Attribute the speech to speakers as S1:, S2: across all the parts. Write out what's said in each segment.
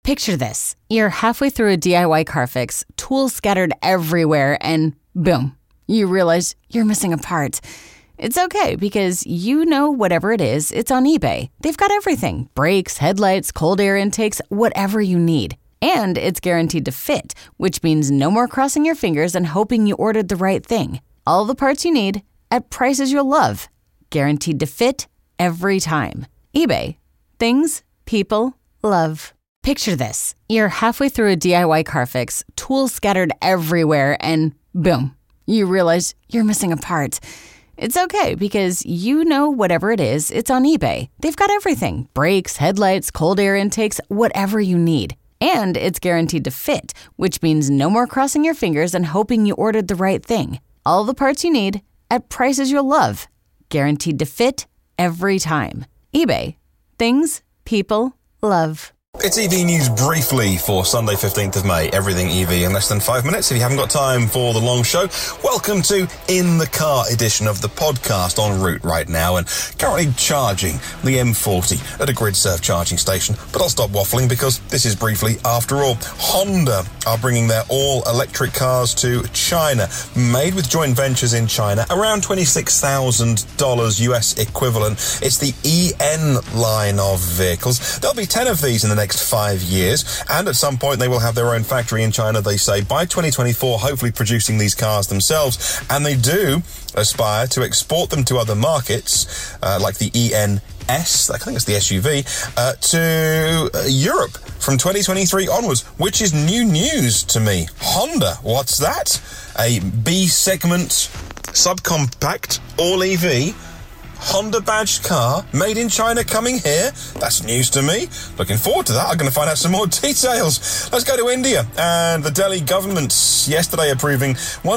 S1: Picture this. You're halfway through a DIY car fix, tools scattered everywhere, and boom, you realize you're missing a part. It's okay because you know whatever it is, it's on eBay. They've got everything. Brakes, headlights, cold air intakes, whatever you need. And it's guaranteed to fit, which means no more crossing your fingers and hoping you ordered the right thing. All the parts you need at prices you'll love. Guaranteed to fit every time. eBay. Things people love. Picture this. You're halfway through a DIY car fix, tools scattered everywhere, and boom, you realize you're missing a part. It's okay because you know whatever it is, it's on eBay. They've got everything. Brakes, headlights, cold air intakes, whatever you need. And it's guaranteed to fit, which means no more crossing your fingers and hoping you ordered the right thing. All the parts you need at prices you'll love. Guaranteed to fit every time. eBay. Things people love.
S2: It's EV News briefly for Sunday 15th of May. Everything EV in less than 5 minutes. If you haven't got time for the long show, welcome to In the Car edition of the podcast, en route right now and currently charging the M40 at a GridServe charging station. But I'll stop waffling because this is briefly after all. Honda are bringing their all-electric cars to China, made with joint ventures in China, around $26,000 US equivalent. It's the EN line of vehicles. There'll be 10 of these in the next 5 years, and at some point they will have their own factory in China, they say, by 2024, hopefully producing these cars themselves, and they do aspire to export them to other markets, like the ENS, I think it's the SUV, to Europe from 2023 onwards, which is new news to me. Honda, what's that? A B-segment subcompact all-EV Honda badged car made in China coming here. That's news to me. Looking forward to that. I'm going to find out some more details. Let's go to India. And the Delhi government yesterday approving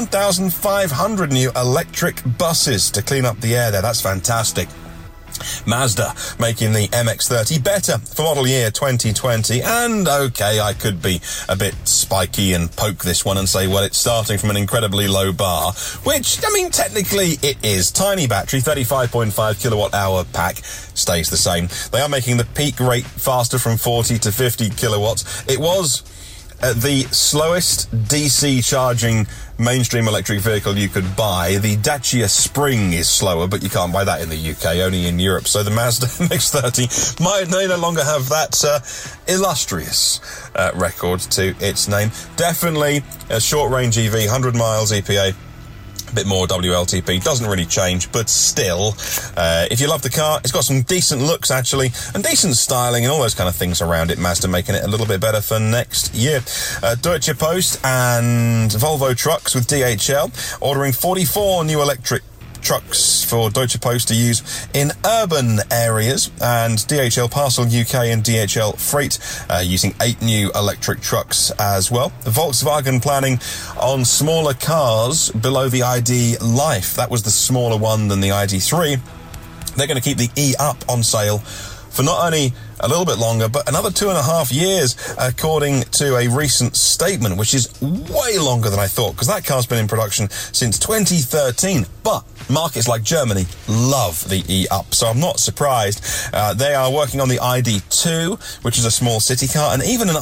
S2: 1,500 new electric buses to clean up the air there. That's fantastic. Mazda making the MX-30 better for model year 2020. And okay, I could be a bit spiky and poke this one and say, well, it's starting from an incredibly low bar, which, I mean, technically it is. Tiny battery, 35.5 kilowatt hour pack, stays the same. They are making the peak rate faster from 40 to 50 kilowatts. It was the slowest DC charging mainstream electric vehicle you could buy. The Dacia Spring is slower, but you can't buy that in the UK, only in Europe. So the Mazda MX-30 might no longer have that illustrious record to its name. Definitely a short-range EV, 100 miles EPA. A bit more WLTP, doesn't really change, but still, if you love the car, it's got some decent looks actually, and decent styling and all those kind of things around it. Mazda making it a little bit better for next year. Deutsche Post and Volvo Trucks with DHL ordering 44 new electric trucks for Deutsche Post to use in urban areas, and DHL Parcel UK and DHL Freight using 8 new electric trucks as well. Volkswagen planning on smaller cars below the ID Life. That was the smaller one than the ID3. They're going to keep the E-Up on sale for not only a little bit longer, but another 2.5 years, according to a recent statement, which is way longer than I thought, because that car's been in production since 2013. But markets like Germany love the E-Up, so I'm not surprised. They are working on the ID2, which is a small city car, and even an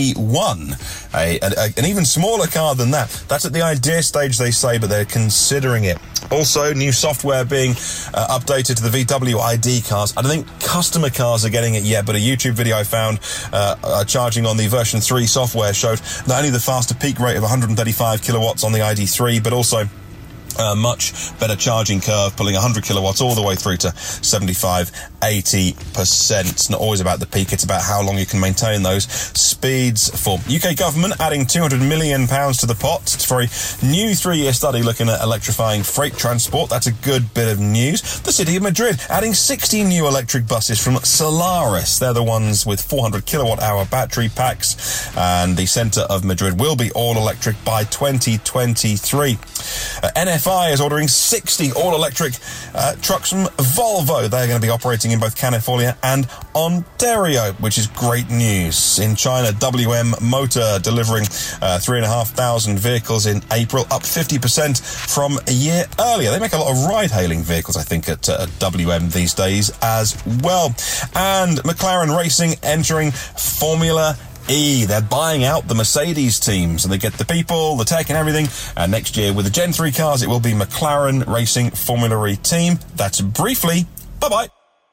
S2: ID1, an even smaller car than that. That's at the idea stage, they say, but they're considering it. Also, new software being updated to the VW ID cars. I don't think customer cars are getting it yet, but a YouTube video I found charging on the version 3 software showed not only the faster peak rate of 135 kilowatts on the ID3, but also much better charging curve, pulling 100 kilowatts all the way through to 75-80%. It's not always about the peak, it's about how long you can maintain those speeds for. UK government adding £200 million to the pot for a new 3-year study looking at electrifying freight transport. That's a good bit of news. The City of Madrid adding 60 new electric buses from Solaris. They're the ones with 400 kilowatt hour battery packs, and the centre of Madrid will be all electric by 2023. NFI is ordering 60 all-electric trucks from Volvo. They're going to be operating in both California and Ontario, which is great news. In China, WM Motor delivering 3,500 vehicles in April, up 50% from a year earlier. They make a lot of ride-hailing vehicles, I think, at WM these days as well. And McLaren Racing entering Formula They're buying out the Mercedes team, so they get the people, the tech and everything. And next year with the Gen 3 cars, it will be McLaren Racing Formula E team. That's briefly. Bye-bye.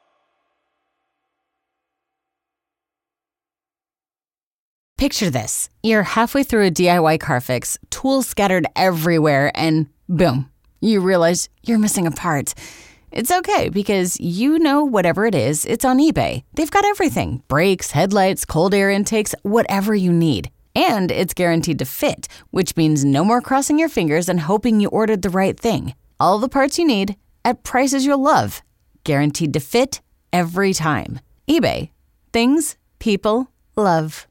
S1: Picture this. You're halfway through a DIY car fix, tools scattered everywhere, and boom, you realize you're missing a part. It's okay because you know whatever it is, it's on eBay. They've got everything. Brakes, headlights, cold air intakes, whatever you need. And it's guaranteed to fit, which means no more crossing your fingers and hoping you ordered the right thing. All the parts you need at prices you'll love. Guaranteed to fit every time. eBay. Things people love.